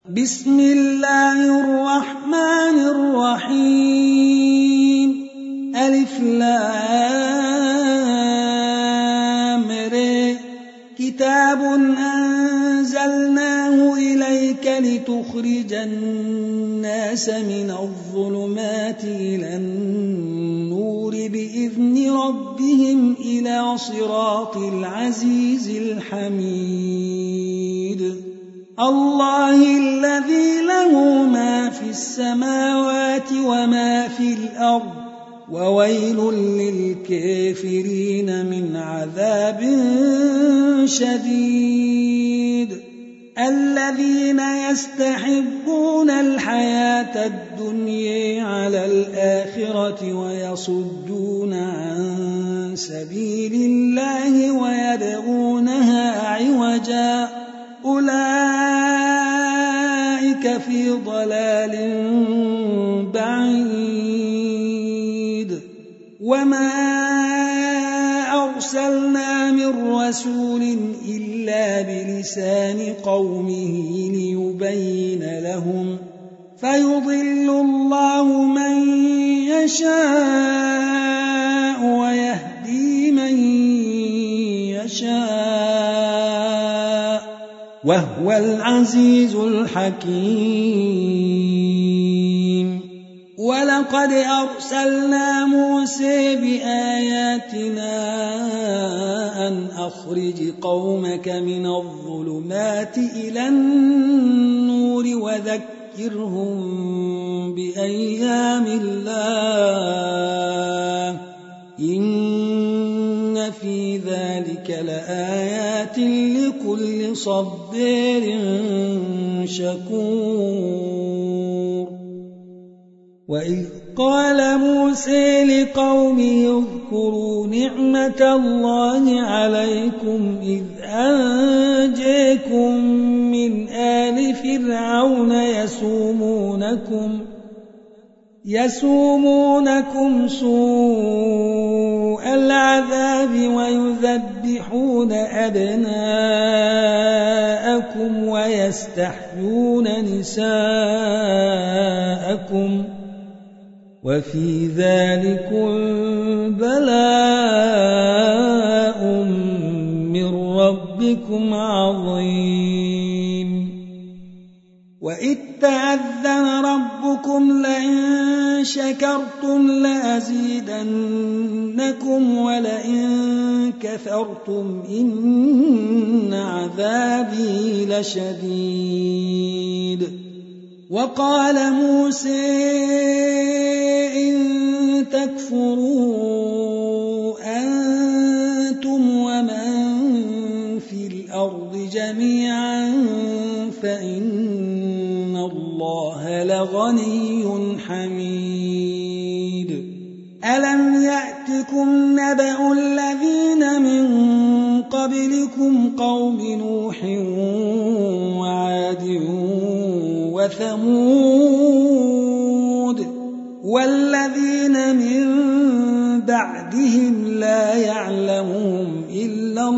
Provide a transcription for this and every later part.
بسم الله الرحمن الرحيم ألف لام ر كتاب أنزلناه إليك لتخرج الناس من الظلمات إلى النور بإذن ربهم إلى صراط العزيز الحميد الله الذي له ما في السماوات وما في الأرض وويل للكافرين من عذاب شديد الذين يستحبون الحياة الدنيا على الآخرة ويصدون عن سبيل الله ويبغونها عوجا أولئك في ضلال بعيد وما أرسلنا من رسول إلا بلسان قومه ليبين لهم فيضل الله من يشاء ويهدي من يشاء وهو العزيز الحكيم ولقد أرسلنا موسى بآياتنا أن أخرج قومك من الظلمات إلى النور وذكرهم بأيام الله إن في ذلك لآيات لكل صبار شكور وإذ قال موسى لقومه اذكروا نعمة الله عليكم إذ أنجاكم من آل فرعون يسومونكم سوء العذاب ويذبحون أبناءكم ويستحيون نساءكم وفي ذلكم بلاء من ربكم عظيم وإذ تأذن ربكم لئن شكرتم لأزيدنكم ولئن كفرتم إن عذابي لشديد وقال موسى إن تكفروا أنتم ومن في الأرض جميعا فإن الله لغني حميد ألم يأتكم نبأ الذين من قبلكم قوم نوح وعاد وثمود والذين من بعدهم لا يعلمهم إلا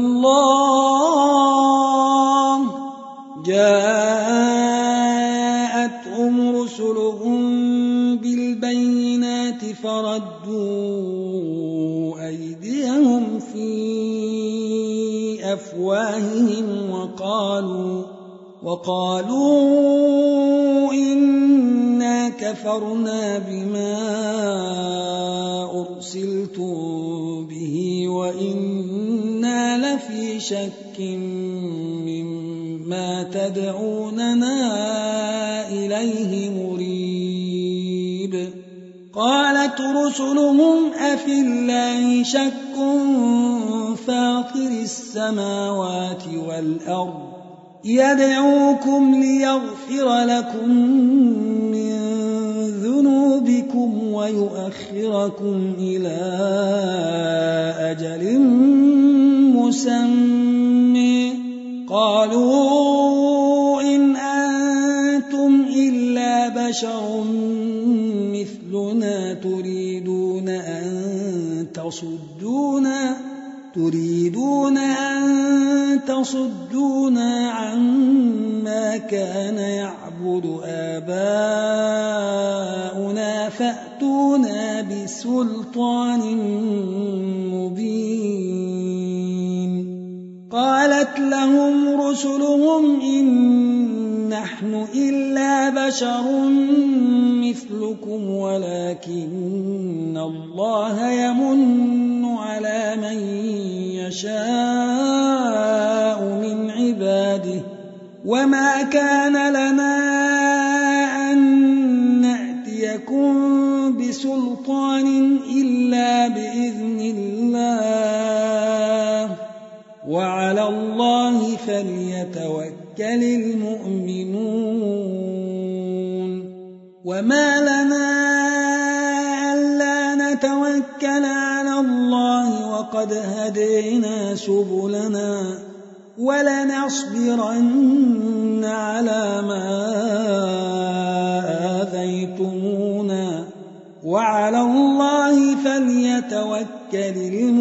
الله جاءتهم رسلهم بالبينات فردوا أيديهم في أفواههم وقالوا إنا كفرنا بما أرسلتم به وإنا لفي شك مما تدعوننا إليه مريب قالت رسلهم أفي الله شك فاطر السماوات والأرض يدعوكم ليغفر لكم من ذنوبكم ويؤخركم إلى أجل مسمى قالوا إن أنتم إلا بشر مثلنا تريدون أن تصدونا عما كان يعبد نعبد آباؤنا فأتونا بسلطان مبين. قالت لهم رسلهم إن نحن إلا بشر مثلكم ولكن الله يمن على من يشاء من عباده وما كان لنا أن نأتيكم بسلطان إلا بإذن الله وعلى الله فليتوكل المؤمنون. وما لنا ألا نتوكل على الله وقد هدينا سبلنا ولنصبرن على ما آذيتمونا وعلى الله فليتوكل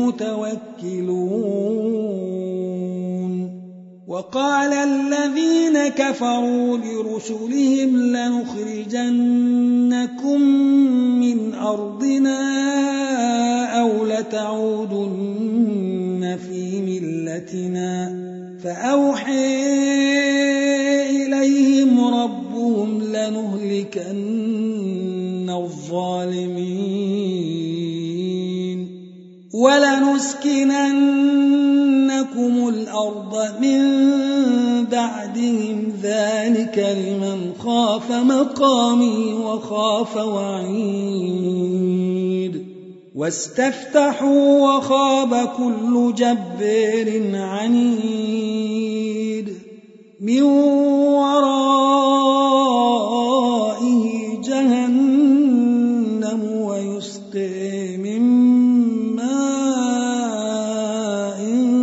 المتوكلون. وقال الذين كفروا لرسلهم لنخرجنكم من أرضنا أو لتعودن في ملتنا فأوحى إليهم ربهم لنهلكن الظالمين ولنسكننكم الأرض من بعدهم ذلك لمن خاف مقامي وخاف وعيد. واستفتحوا وخاب كل جبار عنيد من ورائه جهنم ويسقي من ماء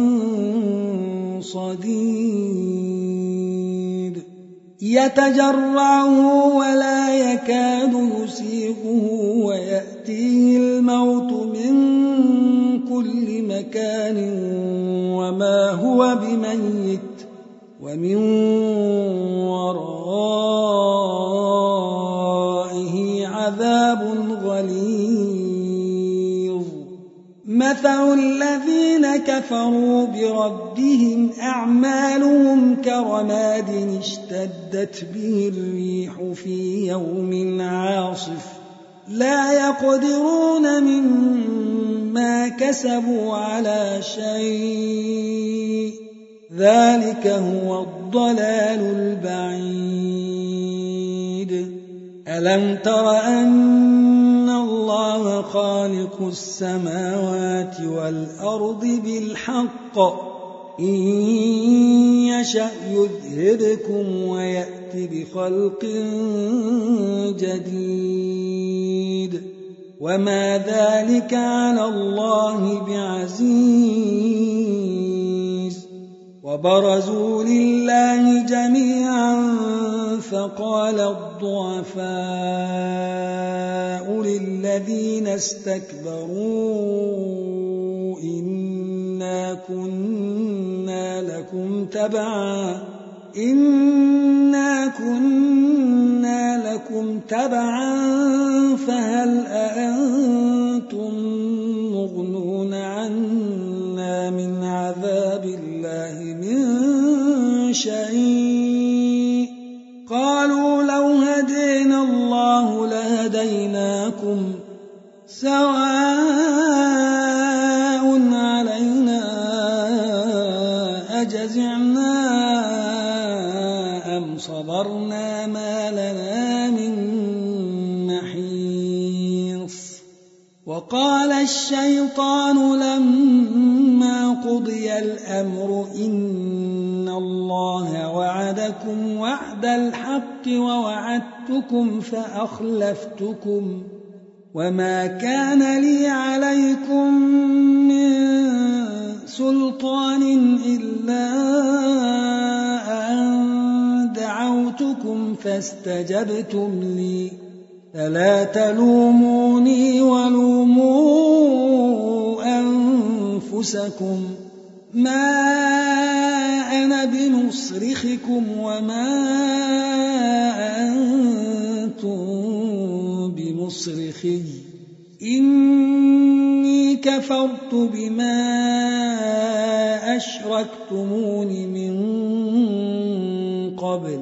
صديد يتجرعه ولا يكاد يسيغه ويأتيه الموت من كل مكان وما هو بميت ومن ورائه عذاب غليظ. مثل الذين كفروا بربهم أعمالهم كرماد اشتدت به الريح في يوم عاصف لا يقدرون مما كسبوا على شيء ذلك هو الضلال البعيد. ألم تر أن الله خالق السماوات والأرض بالحق إن يشأ يذهبكم ويأتي بخلق جديد وما ذلك على الله بعزيز. وبرزوا لله جميعا فقال الضعفاء للذين استكبروا إنا كنا لكم تبعا فهل أنتم مغنون عنا من عذاب الله من شيء؟ قالوا لو هدينا الله لهديناكم سواء علينا أجزعنا أم صبرنا ما لنا من محيص. وقال الشيطان لما قضي الأمر إن الله وعدكم وعد الحق ووعدتكم فأخلفتكم وما كان لي عليكم من سلطان إلا أن دعوتكم فاستجبتم لي فلا تلوموني ولوموا أنفسكم ما أنا بمصرخكم وما أنتم بمصرخي إني كفرت بما أشركتمون من قبل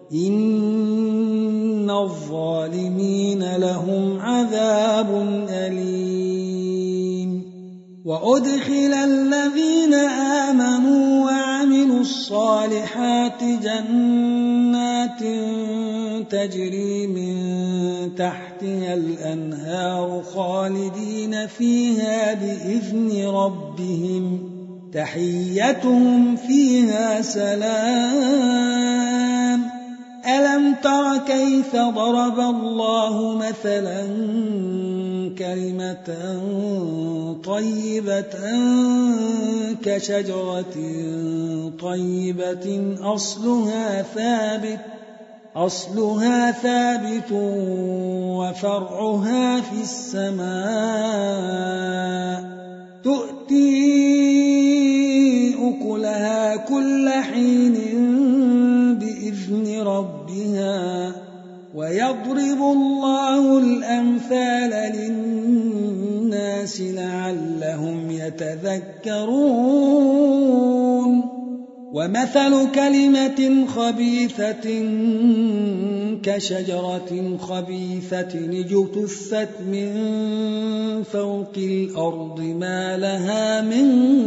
إن الظالمين لهم عذاب أليم وأدخل الذين آمنوا وعملوا الصالحات جنات تجري من تحتها الأنهار خالدين فيها بإذن ربهم تحيتهم فيها سلام ألم تر كيف ضرب الله مثلا كلمة طيبة كشجرة طيبة أصلها ثابت وفرعها في السماء تؤتي أكلها كل حين بإذن ربها ويضرب الله الأمثال للناس لعلهم يتذكرون ومثل كلمة خبيثة كشجرة خبيثة اجتثت من فوق الأرض ما لها من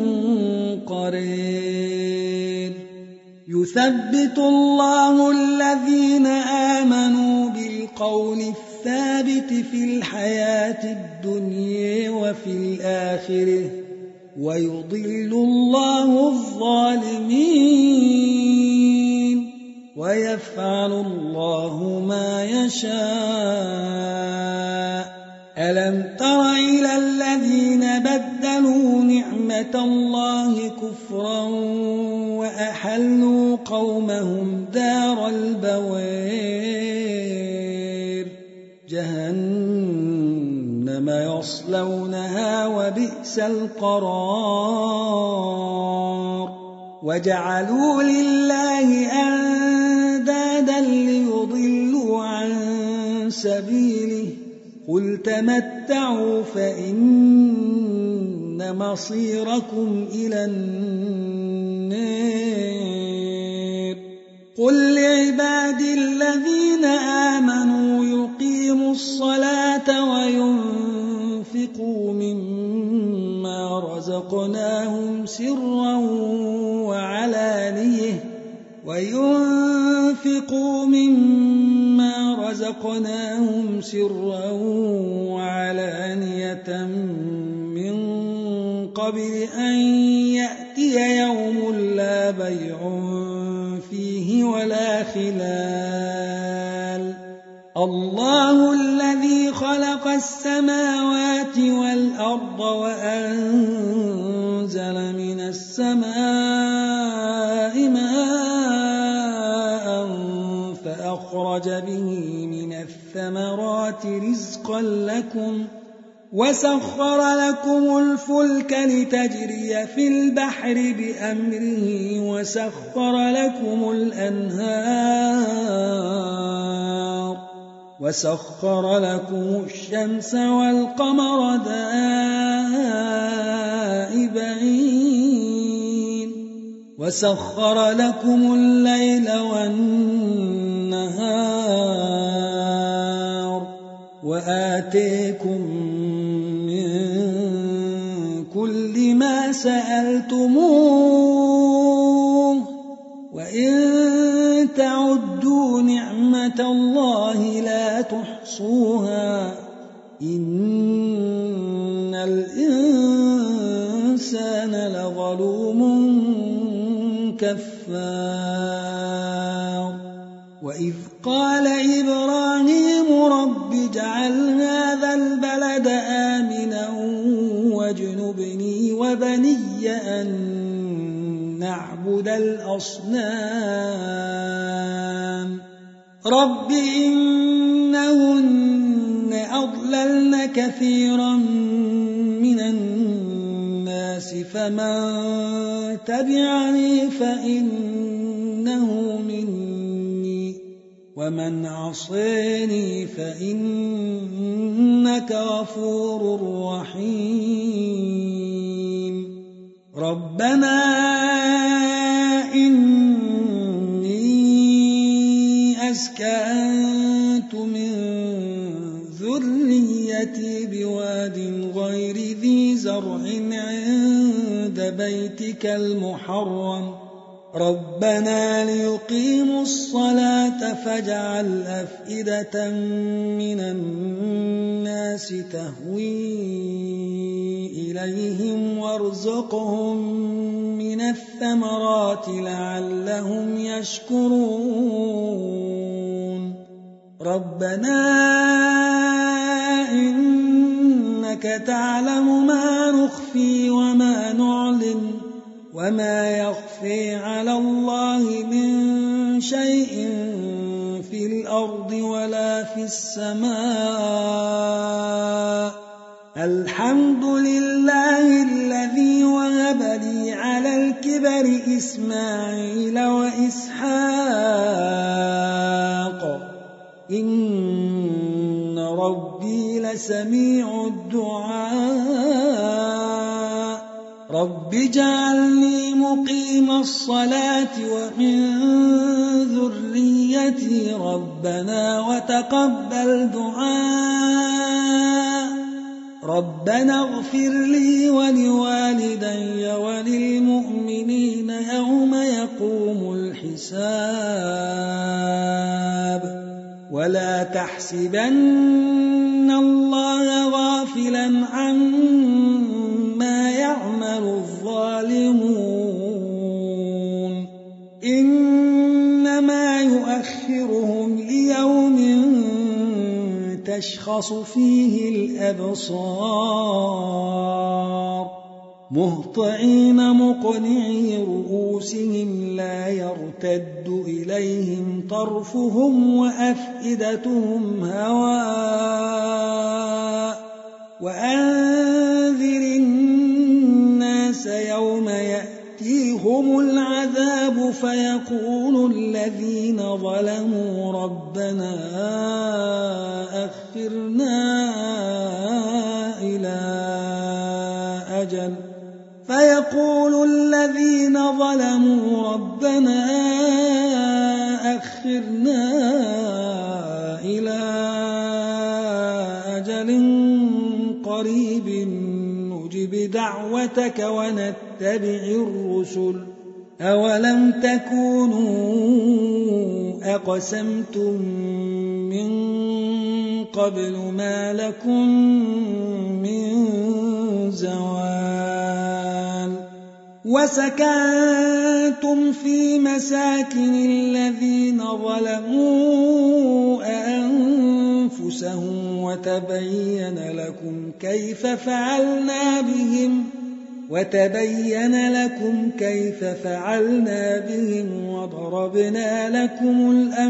قرير يثبت الله الذين آمنوا بالقول الثابت في الحياة الدنيا وفي الآخرة ويضل الله الظالمين ويفعل الله ما يشاء ألم تر إلى الذين بدلوا نعمة الله كفرا وأحلوا قومهم دار البوار جهنم يصلونها وبئس القرار وجعلوا لله أندادا ليضلوا عن سبيله قل تمتعوا فإن مصيركم إلى النار قل لعبادي الذين آمنوا يقيموا الصلاة وينفقوا مما رزقناهم سرا وعلانية من قبل أن يأتي يوم لا بيع فيه ولا خلال الله الذي خلق السماوات والأرض وأنزل من السماء ماء فأخرج به من الثمرات رزقا لكم وسخر لكم الفلك لتجري في البحر بأمره وسخر لكم الأنهار وسخر لكم الشمس والقمر دائبين وسخر لكم الليل والنهار وآتيكم من كل ما سألتموه وإن تعدوا نعمة الله لا تحصوها إن الإنسان لظلوم كفار وإذ قال إبراهيم رب اجعل هذا البلد آمنا واجنبني وبني أن نعبد الأصنام رب إنهن أضللن كثيرا من الناس فمن تبعني فإنه مني ومن عصيني فإنك غفور رحيم ربنا إني أسكنت من ذريتي بواد غير ذي زرع عند بيتك المحرم ربنا ليقيموا الصلاة فاجعل أفئدة من الناس تهوي إليهم وارزقهم من الثمرات لعلهم يشكرون ربنا إنك تعلم ما نخفي وما نعلن وما يخفي على الله من شيء في الأرض ولا في السماء الحمد لله الذي وهب لي على الكبر إسماعيل وإسحاق إن ربي لسميع الدعاء رب اجعلني مقيم الصلاة ومن ذريتي ربنا وتقبل دعاء ربنا اغفر لي ولوالدي وللمؤمنين يوم يقوم الحساب ولا تحسبن الله غافلا عما يعمل الظالمون إنما يؤخرهم ليوم تشخص فيه الأبصار مهطعين مقنعي رؤوسهم لا يرتد إليهم طرفهم وأفئدتهم هواء وأنذر الناس يوم يأتيهم العذاب فيقول الذين ظلموا ربنا أخرنا إلى أجل قريب نجب دعوتك ونتبع الرسل أولم تكونوا أقسمتم من قبل ما لكم من زوال وسكنتم في مساكن الذين ظلموا أنفسهم وتبين لكم كيف فعلنا بهم وضربنا لكم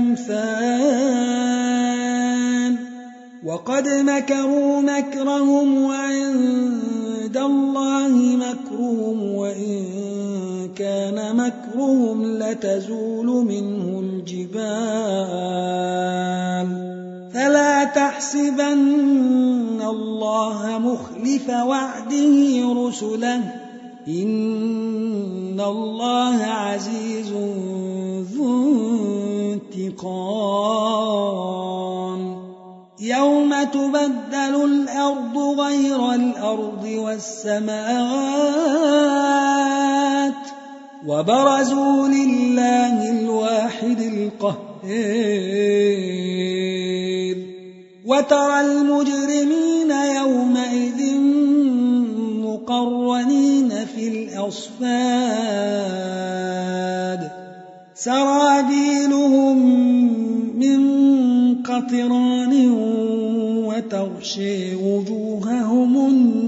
الأمثال وقد مكروا مكرهم وعند الله مكرهم وإن كان مكرهم لتزول منه الجبال فلا تحسبن الله مخلف وعده رسله إن الله عزيز ذو انتقام يوم تبدل الأرض غير الأرض والسماوات وبرزوا لله الواحد القهار وترى المجرمين يومئذ مقرنين في الأصفاد سرابيلهم من قطران وتغشي وجوههم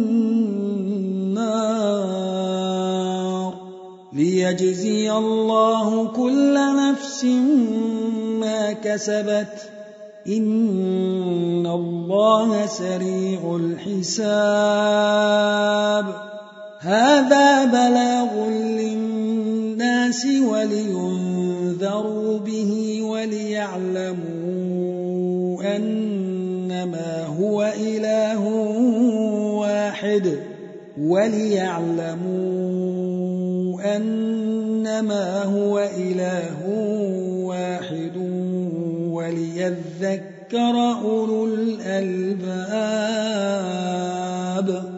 النار ليجزي الله كل نفس ما كسبت إن الله سريع الحساب هذا بلاغ للناس ولينذروا به وليعلموا أنما هو إله واحد وليذكر أولو الألباب.